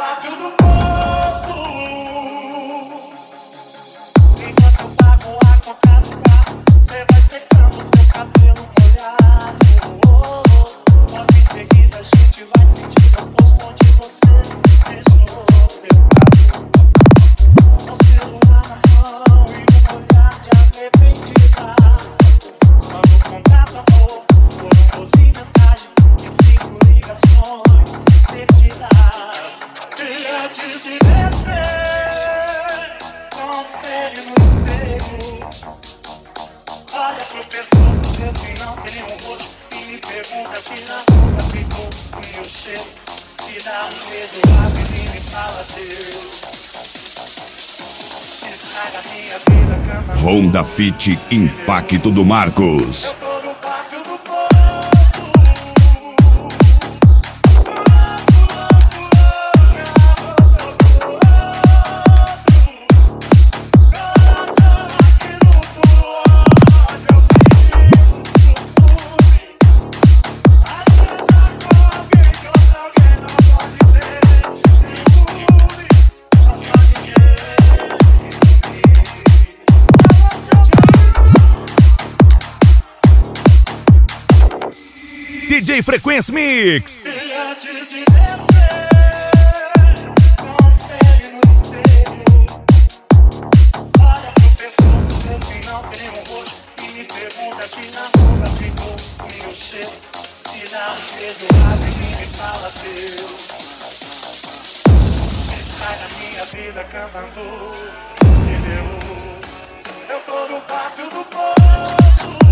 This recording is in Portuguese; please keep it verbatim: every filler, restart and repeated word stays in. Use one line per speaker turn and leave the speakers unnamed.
pátio do poço. Enquanto eu pago a conta do carro, cê vai secando seu cabelo molhado. Oh, oh. Logo em seguida a gente vai sentir o posto onde você deixou seu cabelo. Com o celular na mão e um olhar de arrependida. Quando o contato acabou, foram doze mensagens e cinco ligações perdidas. E antes de descer, confere no espelho. Olha pro pescoço, vê se não tem um rosto. E me pergunta se na boca ficou o meu cheiro. Se dá um beijo rápido e me fala Deus. Estraga minha vida cantando.
Honda Fit Impacto do Marcos.
Eu tô no pátio do poço.
D J Frequência Mix.
E antes de descer, confere no espelho. Olha pro pescoço, vê se não tem um rosto. E me pergunta se na boca ficou o meu cheiro. Se dá um beijo rápido e me fala Deus. Estraga minha vida cantando. Entendeu? Eu tô no pátio do poço.